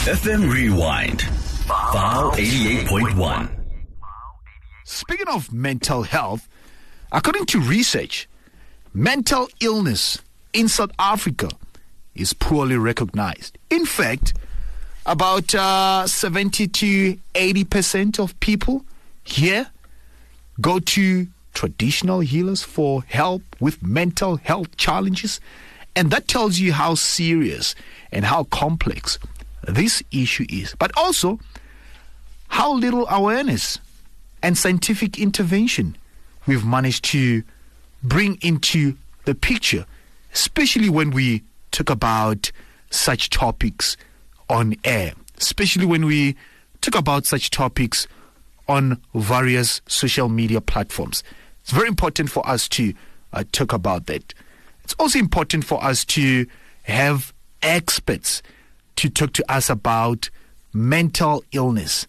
FM Rewind, File 88.1. Speaking of mental health, according to research, mental illness in South Africa is poorly recognized. In fact, about 70 to 80% of people here go to traditional healers for help with mental health challenges. And that tells you how serious and how complex this issue is. But also, how little awareness and scientific intervention we've managed to bring into the picture, especially when we talk about such topics on air, especially when we talk about such topics on various social media platforms. It's very important for us to talk about that. It's also important for us to have experts to talk to us about mental illness,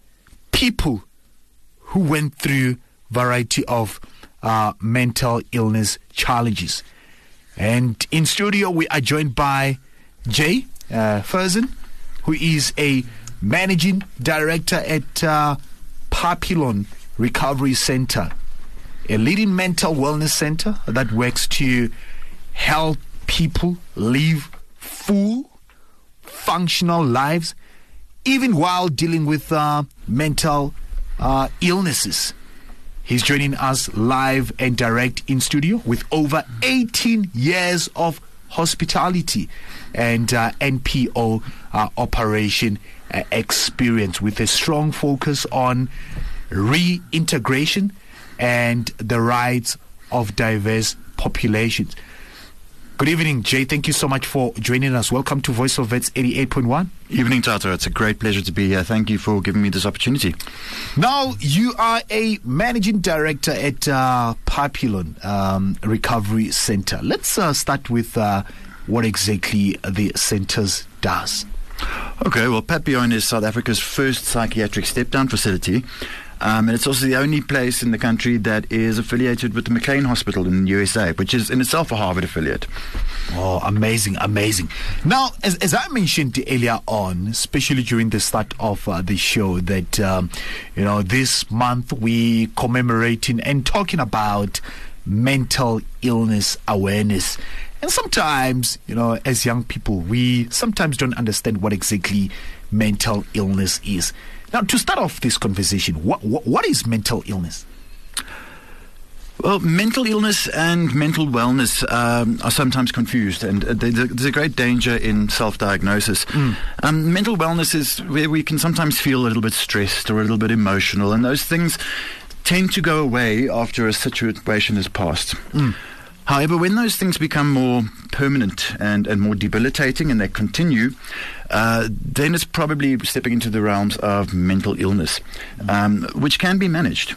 people who went through variety of mental illness challenges. And in studio, we are joined by Jay Fersen, who is a managing director at Papillon Recovery Center, a leading mental wellness center that works to help people live full, functional lives, even while dealing with mental illnesses. He's joining us live and direct in studio with over 18 years of hospitality and NPO operation experience, with a strong focus on reintegration and the rights of diverse populations. Good evening, Jay. Thank you so much for joining us. Welcome to Voice of Vets 88.1. Evening, Tata. It's a great pleasure to be here. Thank you for giving me this opportunity. Now, you are a managing director at Papillon Recovery Center. Let's start with what exactly the centers does. Okay, well, Papillon is South Africa's first psychiatric step-down facility. And it's also the only place in the country that is affiliated with the McLean Hospital in the USA, which is in itself a Harvard affiliate. Oh, amazing, amazing. Now, as I mentioned earlier on, especially during the start of the show, that, this month we commemorating and talking about mental illness awareness. And sometimes, as young people, we sometimes don't understand what exactly mental illness is. Now, to start off this conversation, what is mental illness? Well, mental illness and mental wellness are sometimes confused, and there's a great danger in self-diagnosis. Mental wellness is where we can sometimes feel a little bit stressed or a little bit emotional, and those things tend to go away after a situation has passed. However, when those things become more permanent and more debilitating, and they continue, then it's probably stepping into the realms of mental illness, which can be managed.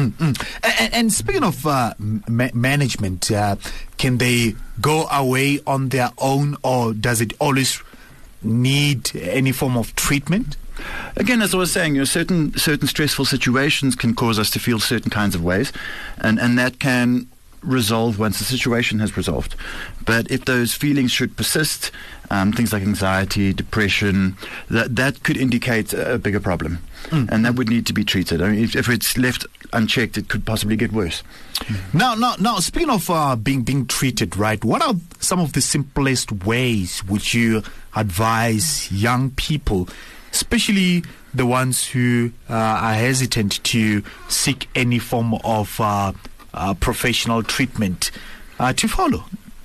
And speaking of management, can they go away on their own, or does it always need any form of treatment? Again, as I was saying, certain stressful situations can cause us to feel certain kinds of ways, and that can resolve once the situation has resolved. But if those feelings should persist, things like anxiety, depression, that could indicate a bigger problem, and that would need to be treated. I mean, if it's left unchecked, it could possibly get worse. Now, speaking of being treated, right? What are some of the simplest ways would you advise young people, especially the ones who are hesitant to seek any form of professional treatment to follow?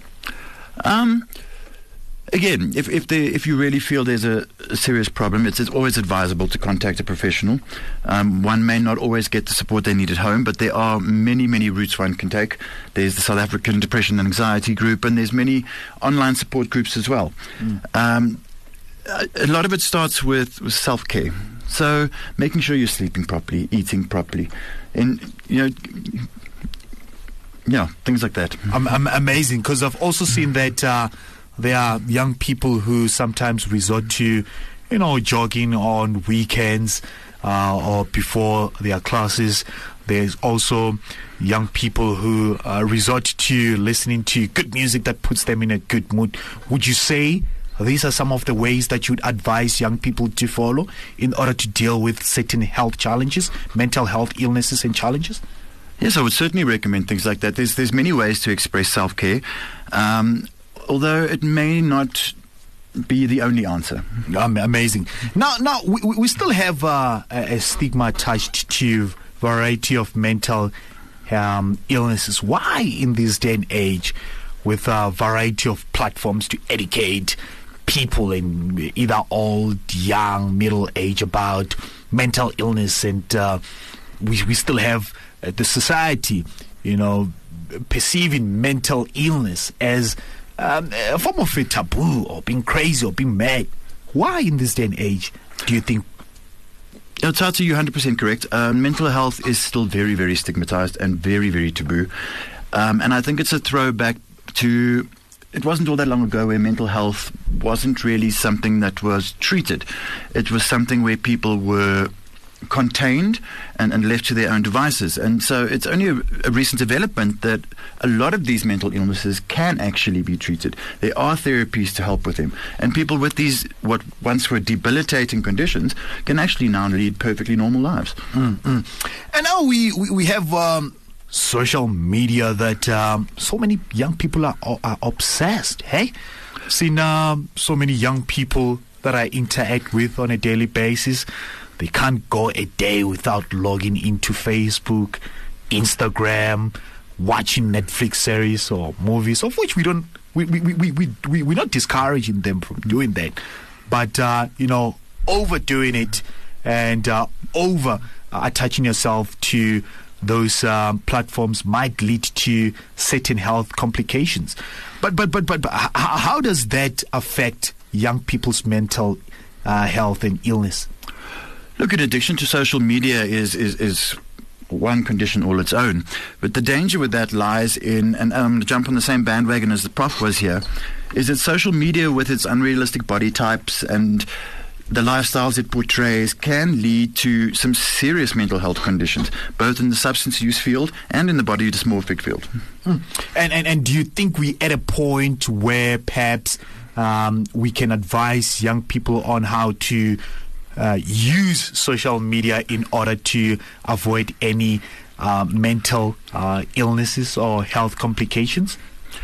Again, if you really feel there's a serious problem, it's always advisable to contact a professional. One may not always get the support they need at home, but there are many routes one can take. There's the South African Depression and Anxiety Group, and there's many online support groups as well. A lot of it starts with self-care. So making sure you're sleeping properly, eating properly, and things like that. Amazing, because I've also seen that there are young people who sometimes resort to, jogging on weekends or before their classes. There's also young people who resort to listening to good music that puts them in a good mood. Would you say these are some of the ways that you'd advise young people to follow in order to deal with certain health challenges, mental health illnesses and challenges? Yes, I would certainly recommend things like that. There's many ways to express self-care, although it may not be the only answer. Amazing. Now, we still have a stigma attached to variety of mental illnesses. Why in this day and age, with a variety of platforms to educate people in either old, young, middle age about mental illness, and we still have the society, perceiving mental illness as a form of a taboo, or being crazy, or being mad. Why in this day and age do you think? Tata, you're 100% correct. Mental health is still very, very stigmatized and very, very taboo. And I think it's a throwback to, it wasn't all that long ago where mental health wasn't really something that was treated. It was something where people were contained and left to their own devices. And so it's only a recent development that a lot of these mental illnesses can actually be treated. There are therapies to help with them. And people with these, what once were debilitating conditions, can actually now lead perfectly normal lives. And now we have social media that so many young people are obsessed. Hey, I've seen so many young people that I interact with on a daily basis. They can't go a day without logging into Facebook, Instagram, watching Netflix series or movies, of which we're not discouraging them from doing that, but overdoing it and over attaching yourself to those platforms might lead to certain health complications. But how does that affect young people's mental health and illness? Look, at addiction to social media is one condition all its own. But the danger with that lies in, and I'm going to jump on the same bandwagon as the Prof was here, is that social media with its unrealistic body types and the lifestyles it portrays can lead to some serious mental health conditions, both in the substance use field and in the body dysmorphic field. And do you think we're at a point where perhaps we can advise young people on how to use social media in order to avoid any mental illnesses or health complications?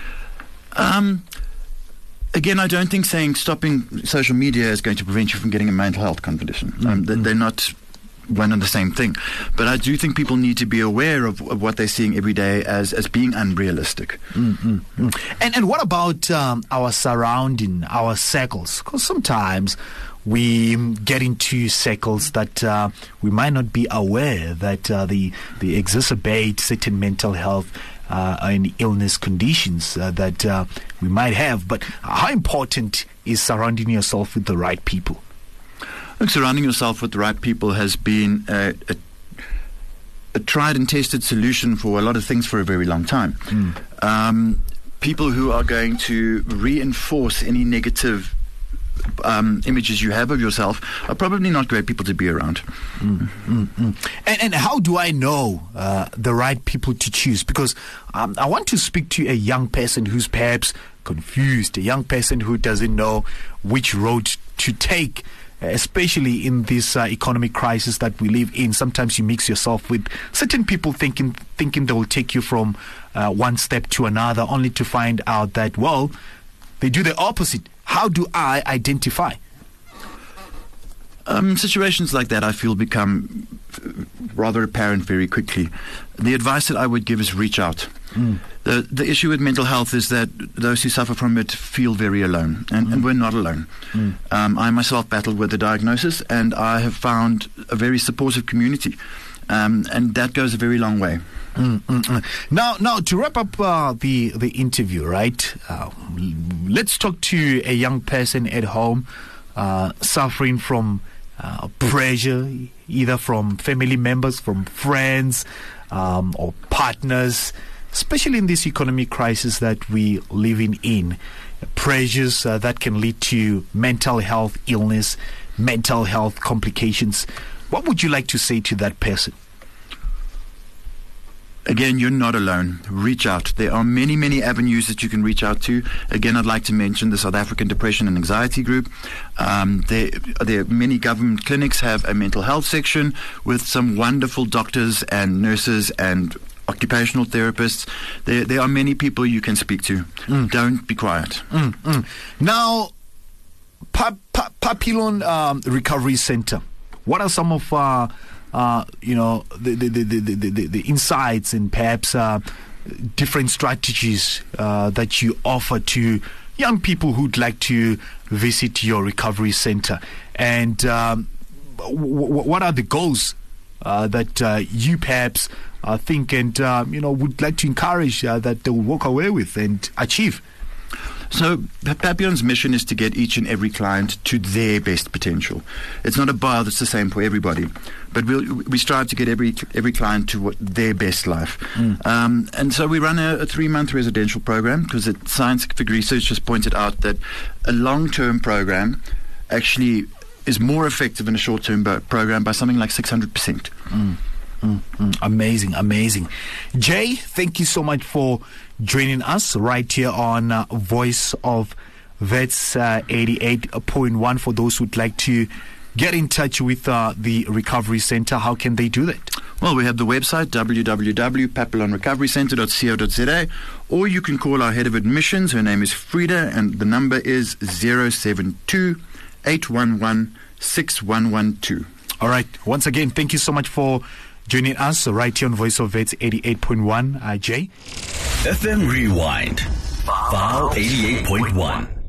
Again, I don't think saying stopping social media is going to prevent you from getting a mental health condition. They're not one and the same thing. But I do think people need to be aware of what they're seeing every day as being unrealistic. And what about our surrounding, our circles? Because sometimes we get into circles that we might not be aware that they exacerbate certain mental health and illness conditions that we might have. But how important is surrounding yourself with the right people? Look, surrounding yourself with the right people has been a tried and tested solution for a lot of things for a very long time. People who are going to reinforce any negative images you have of yourself are probably not great people to be around. And how do I know the right people to choose? Because I want to speak to a young person who's perhaps confused, a young person who doesn't know which road to take, especially in this economic crisis that we live in. Sometimes you mix yourself with certain people thinking they will take you from one step to another, only to find out that, well, they do the opposite. How do I identify? Situations like that, I feel, become rather apparent very quickly. The advice that I would give is reach out. The issue with mental health is that those who suffer from it feel very alone, and we're not alone. I myself battled with the diagnosis, and I have found a very supportive community, and that goes a very long way. Now, to wrap up the interview, right? Let's talk to a young person at home suffering from pressure, either from family members, from friends, or partners, especially in this economic crisis that we living in. Pressures that can lead to mental health illness, mental health complications. What would you like to say to that person? Again, you're not alone. Reach out. There are many, many avenues that you can reach out to. Again, I'd like to mention the South African Depression and Anxiety Group. There many government clinics have a mental health section with some wonderful doctors and nurses and occupational therapists. There are many people you can speak to. Don't be quiet. Now, Papillon Recovery Center. What are some of the insights and perhaps different strategies that you offer to young people who'd like to visit your recovery center? And what are the goals that you perhaps think and would like to encourage that they will walk away with and achieve? So Papillon's mission is to get each and every client to their best potential. It's not a bar that's the same for everybody, but we strive to get every client to their best life. And so we run a 3-month residential program because scientific research has pointed out that a long-term program actually is more effective than a short-term program by something like 600%. Amazing. Jay, thank you so much for joining us right here on Voice of Vets 88.1. For those who'd like to get in touch with the Recovery Center, how can they do that? Well, we have the website www.papillonrecoverycenter.co.za, or you can call our head of admissions. Her name is Frida, and the number is 072-811-6112. All right. Once again, thank you so much for joining us right here on Voice of Vets 88.1. Jay? FM Rewind. File 88.1.